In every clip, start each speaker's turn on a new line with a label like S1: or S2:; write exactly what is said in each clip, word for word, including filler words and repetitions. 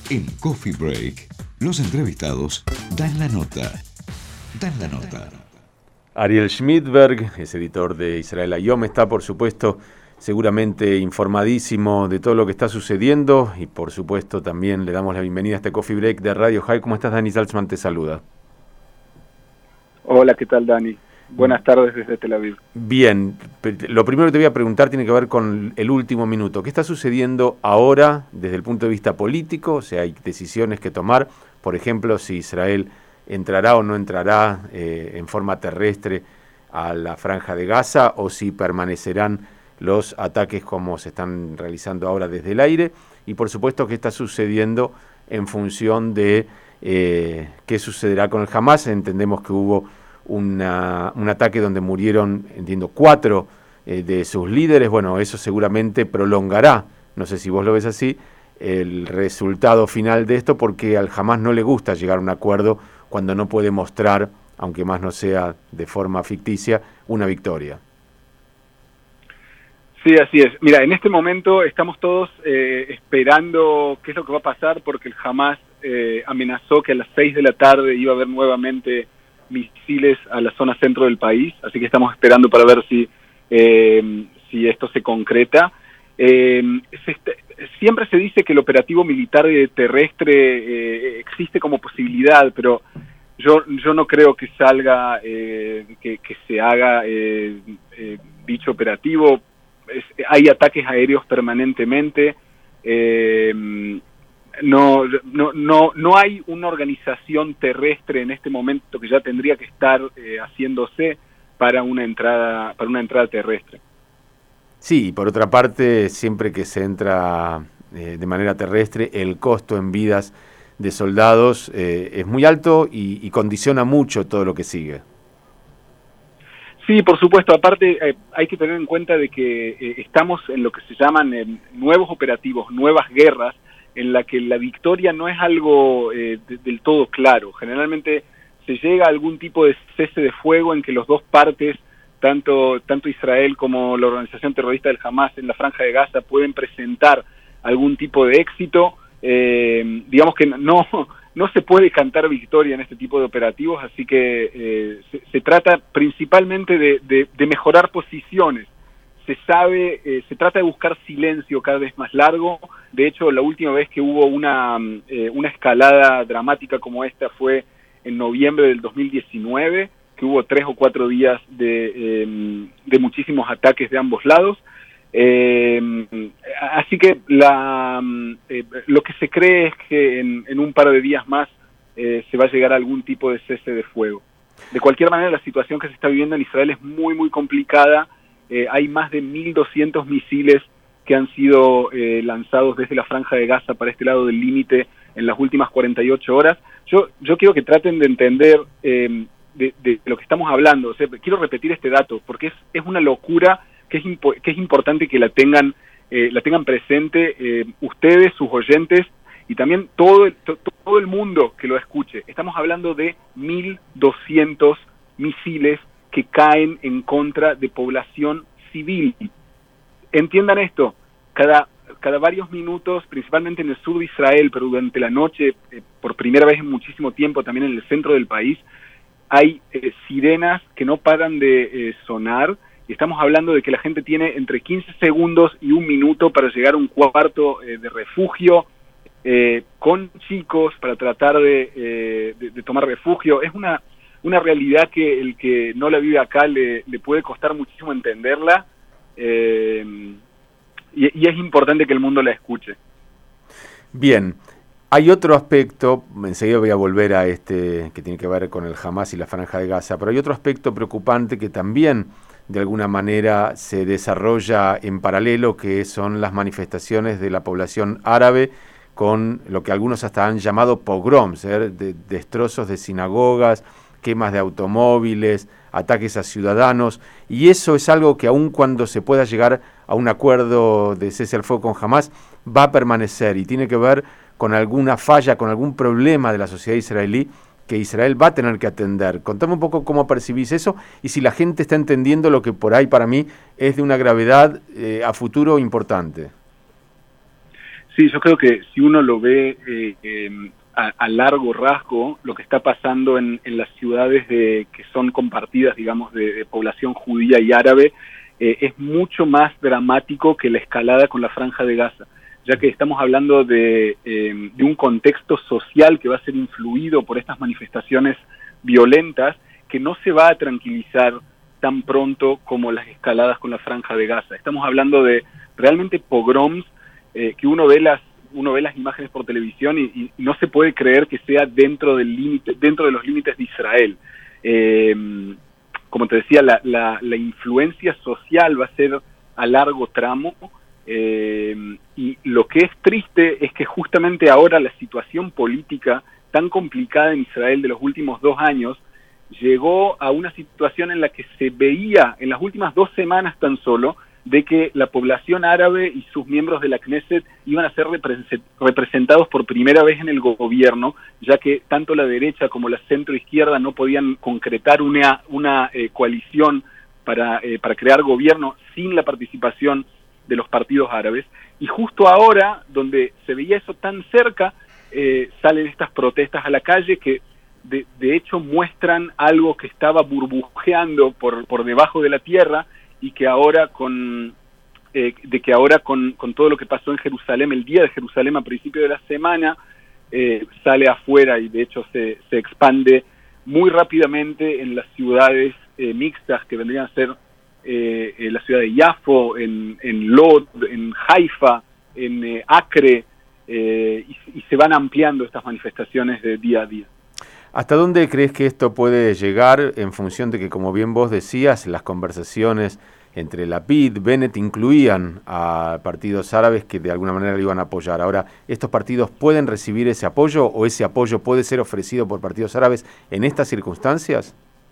S1: En Coffee Break, los entrevistados dan la nota. Dan la nota.
S2: Ariel Schmidberg es editor de Israel Hayom, está por supuesto seguramente informadísimo de todo lo que está sucediendo y por supuesto también le damos la bienvenida a este Coffee Break de Radio High. ¿Cómo estás, Dani Salzman? Te saluda.
S3: Hola, ¿qué tal, Dani? Buenas tardes desde Tel Aviv.
S2: Bien, lo primero que te voy a preguntar tiene que ver con el último minuto. ¿Qué está sucediendo ahora desde el punto de vista político? O sea, hay decisiones que tomar, por ejemplo, si Israel entrará o no entrará eh, en forma terrestre a la Franja de Gaza o si permanecerán los ataques como se están realizando ahora desde el aire. Y por supuesto, ¿qué está sucediendo en función de eh, qué sucederá con el Hamas? Entendemos que hubo Una, un ataque donde murieron, entiendo, cuatro eh, de sus líderes. Bueno, eso seguramente prolongará, no sé si vos lo ves así, el resultado final de esto, porque al Hamas no le gusta llegar a un acuerdo cuando no puede mostrar, aunque más no sea de forma ficticia, una victoria.
S3: Sí, así es. Mira, en este momento estamos todos eh, esperando qué es lo que va a pasar, porque el Hamas eh, amenazó que a las seis de la tarde iba a haber nuevamente misiles a la zona centro del país, así que estamos esperando para ver si eh, si esto se concreta. Eh, se est- siempre se dice que el operativo militar terrestre eh, existe como posibilidad, pero yo yo no creo que salga, eh, que, que se haga eh, eh, dicho operativo. Es, hay ataques aéreos permanentemente. Eh, No, no, no, no hay una organización terrestre en este momento que ya tendría que estar eh, haciéndose para una entrada, para una entrada terrestre.
S2: Sí, por otra parte, siempre que se entra eh, de manera terrestre, el costo en vidas de soldados eh, es muy alto y, y condiciona mucho todo lo que sigue.
S3: Sí, por supuesto. Aparte, eh, hay que tener en cuenta de que eh, estamos en lo que se llaman eh, nuevos operativos, nuevas guerras, en la que la victoria no es algo eh, de, del todo claro. Generalmente se llega a algún tipo de cese de fuego en que los dos partes, tanto tanto Israel como la organización terrorista del Hamas en la Franja de Gaza, pueden presentar algún tipo de éxito. Eh, digamos que no no se puede cantar victoria en este tipo de operativos, así que eh, se, se trata principalmente de, de, de mejorar posiciones. Se sabe, eh, se trata de buscar silencio cada vez más largo. De hecho, la última vez que hubo una, eh, una escalada dramática como esta fue en noviembre del dos mil diecinueve, que hubo tres o cuatro días de, eh, de muchísimos ataques de ambos lados. Eh, así que la, eh, lo que se cree es que en, en un par de días más eh, se va a llegar a algún tipo de cese de fuego. De cualquier manera, la situación que se está viviendo en Israel es muy, muy complicada. Eh, hay más de mil doscientos misiles que han sido eh, lanzados desde la Franja de Gaza para este lado del límite en las últimas cuarenta y ocho horas. Yo yo quiero que traten de entender eh, de, de lo que estamos hablando. O sea, quiero repetir este dato porque es, es una locura que es, impo- que es importante que la tengan eh, la tengan presente eh, ustedes, sus oyentes y también todo el, to- todo el mundo que lo escuche. Estamos hablando de mil doscientos misiles que caen en contra de población civil. Entiendan esto, cada, cada varios minutos, principalmente en el sur de Israel, pero durante la noche, eh, por primera vez en muchísimo tiempo, también en el centro del país, hay eh, sirenas que no paran de eh, sonar, y estamos hablando de que la gente tiene entre quince segundos y un minuto para llegar a un cuarto eh, de refugio, eh, con chicos para tratar de, eh, de, de tomar refugio. Es una una realidad que el que no la vive acá le, le puede costar muchísimo entenderla, eh, y, y es importante que el mundo la escuche.
S2: Bien, hay otro aspecto, enseguida voy a volver a este que tiene que ver con el Hamas y la Franja de Gaza, pero hay otro aspecto preocupante que también de alguna manera se desarrolla en paralelo, que son las manifestaciones de la población árabe con lo que algunos hasta han llamado pogroms, ¿eh? de, destrozos de sinagogas, quemas de automóviles, ataques a ciudadanos, y eso es algo que aun cuando se pueda llegar a un acuerdo de cese al fuego con Hamas, va a permanecer y tiene que ver con alguna falla, con algún problema de la sociedad israelí que Israel va a tener que atender. Contame un poco cómo percibís eso y si la gente está entendiendo lo que por ahí para mí es de una gravedad eh, a futuro importante.
S3: Sí, yo creo que si uno lo ve eh, eh, a, a largo rasgo, lo que está pasando en, en las ciudades de, que son compartidas, digamos, de, de población judía y árabe, eh, es mucho más dramático que la escalada con la Franja de Gaza, ya que estamos hablando de, eh, de un contexto social que va a ser influido por estas manifestaciones violentas, que no se va a tranquilizar tan pronto como las escaladas con la Franja de Gaza. Estamos hablando de realmente pogroms eh, que uno ve las uno ve las imágenes por televisión y, y no se puede creer que sea dentro del límite, dentro de los límites de Israel. Eh, como te decía, la, la, la influencia social va a ser a largo tramo, eh, y lo que es triste es que justamente ahora la situación política tan complicada en Israel de los últimos dos años llegó a una situación en la que se veía en las últimas dos semanas tan solo de que la población árabe y sus miembros de la Knesset iban a ser representados por primera vez en el gobierno, ya que tanto la derecha como la centro-izquierda no podían concretar una, una eh, coalición para, eh, para crear gobierno sin la participación de los partidos árabes. Y justo ahora, donde se veía eso tan cerca, eh, salen estas protestas a la calle que de, de hecho muestran algo que estaba burbujeando por, por debajo de la tierra, y que ahora con eh, de que ahora con, con todo lo que pasó en Jerusalén, el día de Jerusalén a principio de la semana, eh, sale afuera y de hecho se, se expande muy rápidamente en las ciudades eh, mixtas que vendrían a ser eh, eh, la ciudad de Yafo, en, en Lod, en Haifa, en eh, Acre, eh, y, y se van ampliando estas manifestaciones de día a día.
S2: ¿Hasta dónde crees que esto puede llegar en función de que, como bien vos decías, las conversaciones entre Lapid, Bennett incluían a partidos árabes que de alguna manera lo iban a apoyar? Ahora, ¿estos partidos pueden recibir ese apoyo o ese apoyo puede ser ofrecido por partidos árabes en estas circunstancias?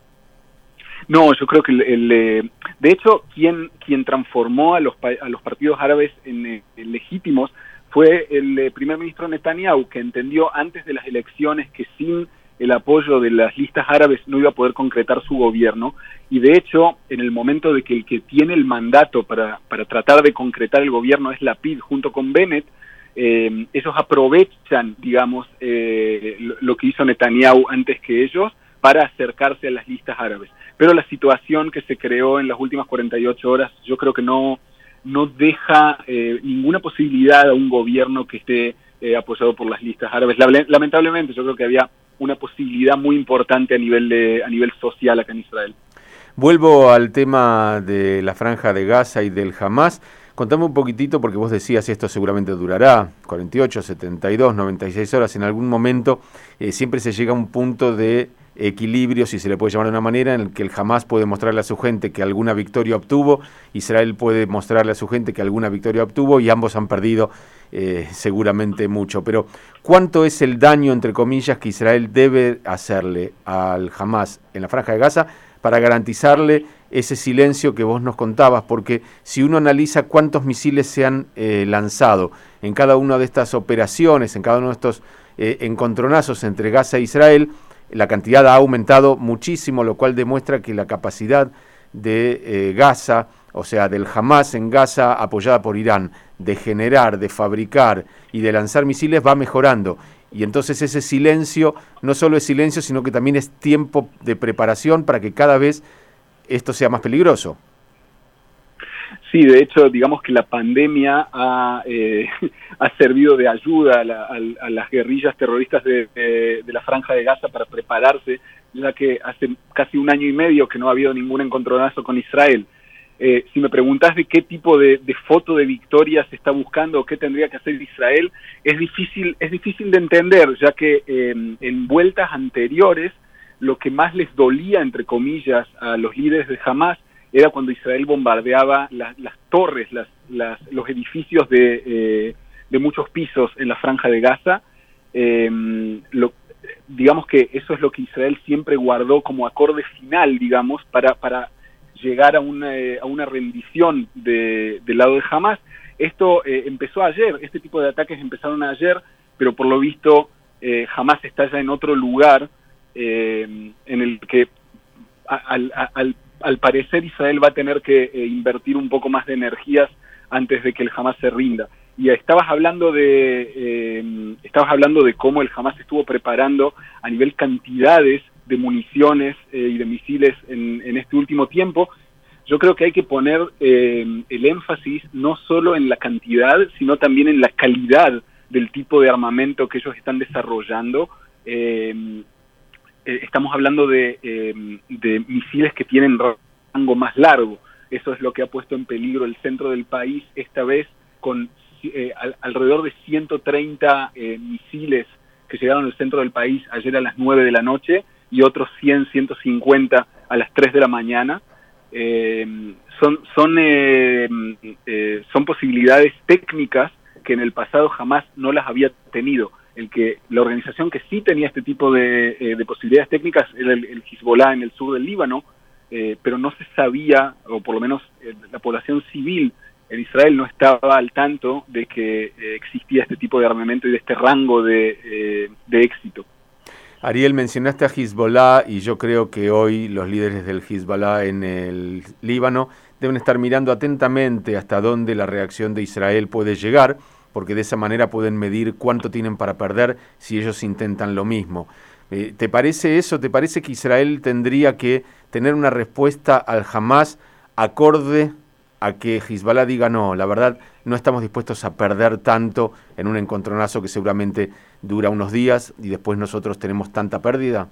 S3: No, yo creo que el, el, de hecho quien quien transformó a los a los partidos árabes en, en legítimos fue el primer ministro Netanyahu, que entendió antes de las elecciones que sin el apoyo de las listas árabes no iba a poder concretar su gobierno, y de hecho en el momento de que el que tiene el mandato para, para tratar de concretar el gobierno es Lapid junto con Bennett, eh, ellos aprovechan, digamos, eh, lo, lo que hizo Netanyahu antes que ellos para acercarse a las listas árabes. Pero la situación que se creó en las últimas cuarenta y ocho horas yo creo que no, no deja eh, ninguna posibilidad a un gobierno que esté eh, apoyado por las listas árabes. Lamentablemente yo creo que había una posibilidad muy importante a nivel de, a nivel social acá en Israel.
S2: Vuelvo al tema de la Franja de Gaza y del Hamas. Contame un poquitito, porque vos decías esto seguramente durará cuarenta y ocho, setenta y dos, noventa y seis horas. En algún momento eh, siempre se llega a un punto de equilibrio, si se le puede llamar de una manera, en el que el Hamas puede mostrarle a su gente que alguna victoria obtuvo, Israel puede mostrarle a su gente que alguna victoria obtuvo, y ambos han perdido eh, seguramente mucho. Pero ¿cuánto es el daño, entre comillas, que Israel debe hacerle al Hamas en la Franja de Gaza para garantizarle ese silencio que vos nos contabas? Porque si uno analiza cuántos misiles se han eh, lanzado en cada una de estas operaciones, en cada uno de estos eh, encontronazos entre Gaza e Israel, la cantidad ha aumentado muchísimo, lo cual demuestra que la capacidad de eh, Gaza, o sea, del Hamas en Gaza, apoyada por Irán, de generar, de fabricar y de lanzar misiles va mejorando. Y entonces ese silencio no solo es silencio, sino que también es tiempo de preparación para que cada vez esto sea más peligroso.
S3: Sí, de hecho, digamos que la pandemia ha, eh, ha servido de ayuda a, la, a, a las guerrillas terroristas de, de, de la Franja de Gaza para prepararse, ya que hace casi un año y medio que no ha habido ningún encontronazo con Israel. Eh, si me preguntás de qué tipo de, de foto de victoria se está buscando o qué tendría que hacer Israel, es difícil, es difícil de entender, ya que eh, en vueltas anteriores lo que más les dolía, entre comillas, a los líderes de Hamas era cuando Israel bombardeaba las, las torres, las, las, los edificios de, eh, de muchos pisos en la Franja de Gaza. Eh, lo, digamos que eso es lo que Israel siempre guardó como acorde final, digamos, para, para llegar a una, a una rendición de, del lado de Hamas. Esto eh, empezó ayer, este tipo de ataques empezaron ayer, pero por lo visto eh, Hamas está ya en otro lugar eh, en el que al, al al parecer Israel va a tener que eh, invertir un poco más de energías antes de que el Hamas se rinda. y estabas hablando de eh, estabas hablando de cómo el Hamas estuvo preparando a nivel cantidades de municiones eh, y de misiles en, en este último tiempo. Yo creo que hay que poner eh, el énfasis no solo en la cantidad, sino también en la calidad del tipo de armamento que ellos están desarrollando. Eh, eh, estamos hablando de, eh, de misiles que tienen rango más largo. Eso es lo que ha puesto en peligro el centro del país, esta vez con eh, al, alrededor de ciento treinta eh, misiles que llegaron al centro del país ayer a las nueve de la noche y otros cien, ciento cincuenta a las tres de la mañana. Eh, son, son, eh, eh, son posibilidades técnicas que en el pasado jamás no las había tenido. El que la organización que sí tenía este tipo de, eh, de posibilidades técnicas era el, el Hezbollah en el sur del Líbano, eh, pero no se sabía, o por lo menos eh, la población civil en Israel no estaba al tanto de que eh, existía este tipo de armamento y de este rango de, eh, de éxito.
S2: Ariel, mencionaste a Hezbollah y yo creo que hoy los líderes del Hezbollah en el Líbano deben estar mirando atentamente hasta dónde la reacción de Israel puede llegar, porque de esa manera pueden medir cuánto tienen para perder si ellos intentan lo mismo. Eh, ¿Te parece eso? ¿Te parece que Israel tendría que tener una respuesta al Hamas acorde a que Hezbollah diga no, la verdad no estamos dispuestos a perder tanto en un encontronazo que seguramente dura unos días y después nosotros tenemos tanta pérdida?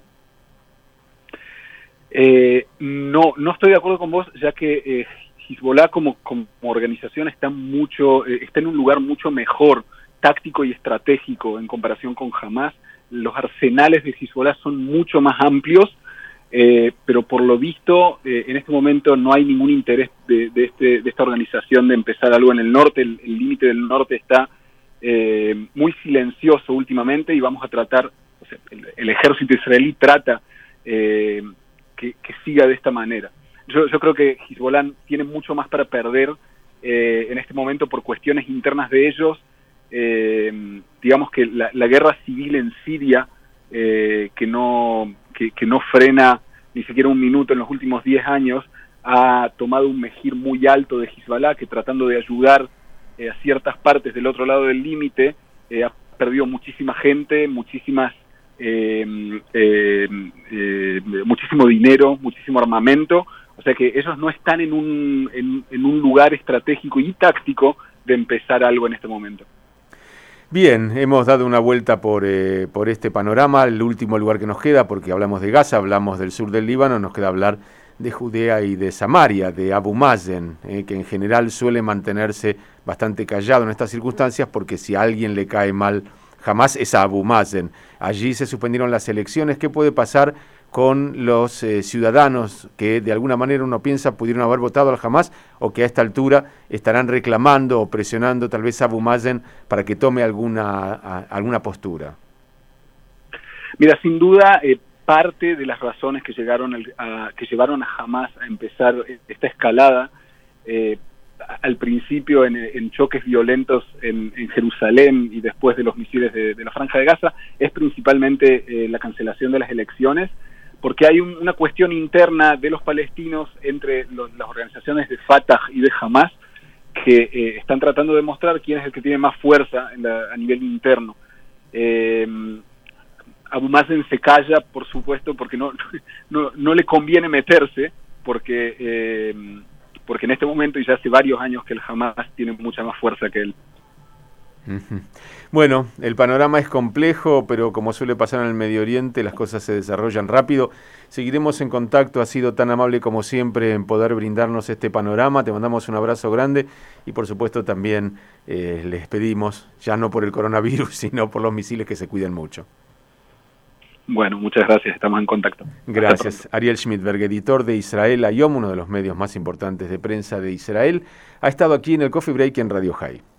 S3: Eh, no, no estoy de acuerdo con vos, ya que eh, Hezbollah como, como organización está mucho, eh, está en un lugar mucho mejor, táctico y estratégico en comparación con Hamas. Los arsenales de Hezbollah son mucho más amplios, eh, pero por lo visto eh, en este momento no hay ningún interés de, de, este, de esta organización de empezar algo en el norte. El límite del norte está eh, muy silencioso últimamente y vamos a tratar, o sea, el, el ejército israelí trata eh, que, que siga de esta manera. Yo, yo creo que Hezbollah tiene mucho más para perder eh, en este momento por cuestiones internas de ellos. Eh, digamos que la, la guerra civil en Siria, eh, que no que, que no frena ni siquiera un minuto en los últimos diez años, ha tomado un mejir muy alto de Hezbollah, que tratando de ayudar eh, a ciertas partes del otro lado del límite, eh, ha perdido muchísima gente, muchísimas eh, eh, eh, muchísimo dinero, muchísimo armamento. O sea que ellos no están en un, en, en un lugar estratégico y táctico de empezar algo en este momento.
S2: Bien, hemos dado una vuelta por, eh, por este panorama, el último lugar que nos queda, porque hablamos de Gaza, hablamos del sur del Líbano, nos queda hablar de Judea y de Samaria, de Abu Mazen, eh, que en general suele mantenerse bastante callado en estas circunstancias, porque si a alguien le cae mal Hamas es a Abu Mazen. Allí se suspendieron las elecciones. ¿Qué puede pasar con los eh, ciudadanos que de alguna manera uno piensa pudieron haber votado al Hamas o que a esta altura estarán reclamando o presionando tal vez a Abu Mazen para que tome alguna, a, alguna postura?
S3: Mira, sin duda, eh, parte de las razones que, llegaron el, a, que llevaron a Hamas a empezar esta escalada, eh, al principio en, en choques violentos en, en Jerusalén y después de los misiles de, de la Franja de Gaza, es principalmente eh, la cancelación de las elecciones, porque hay un, una cuestión interna de los palestinos entre los, las organizaciones de Fatah y de Hamas que eh, están tratando de mostrar quién es el que tiene más fuerza en la, a nivel interno. Eh, Abu Mazen se calla, por supuesto, porque no, no, no le conviene meterse, porque, eh, porque en este momento y ya hace varios años que el Hamas tiene mucha más fuerza que él.
S2: Bueno, el panorama es complejo, pero como suele pasar en el Medio Oriente, las cosas se desarrollan rápido. Seguiremos en contacto, has sido tan amable como siempre en poder brindarnos este panorama. Te mandamos un abrazo grande y por supuesto también eh, les pedimos, ya no por el coronavirus, sino por los misiles, que se cuiden mucho.
S3: Bueno, muchas gracias, estamos en contacto.
S2: Gracias. Ariel Schmittberg, editor de Israel Hayom, uno de los medios más importantes de prensa de Israel, ha estado aquí en el Coffee Break en Radio High.